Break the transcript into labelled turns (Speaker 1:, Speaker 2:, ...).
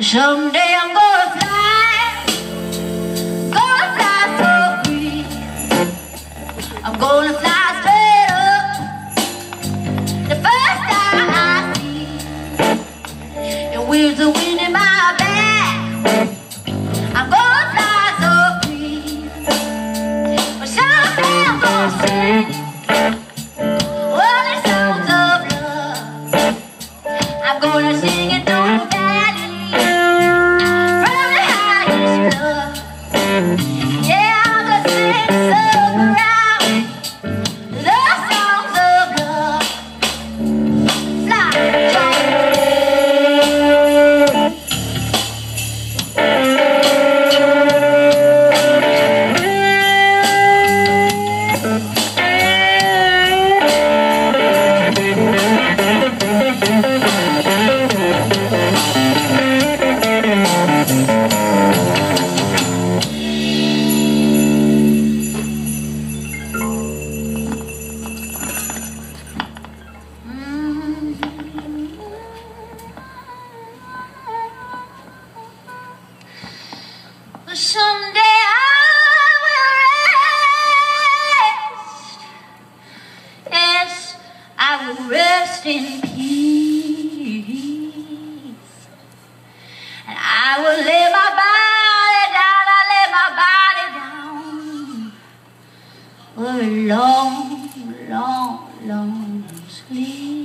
Speaker 1: Someday I'm gonna fly so free. I'm gonna fly straight up the first time I see. And with the wind in my back, I'm gonna fly so free. But someday I'm gonna sing all the songs of love. I'm gonna sing it through the valley. Yeah, I'm gonna sing some around the songs of love. Fly, someday I will rest. Yes, I will rest in peace. And I will lay my body down. I lay my body down for a long, long, long sleep.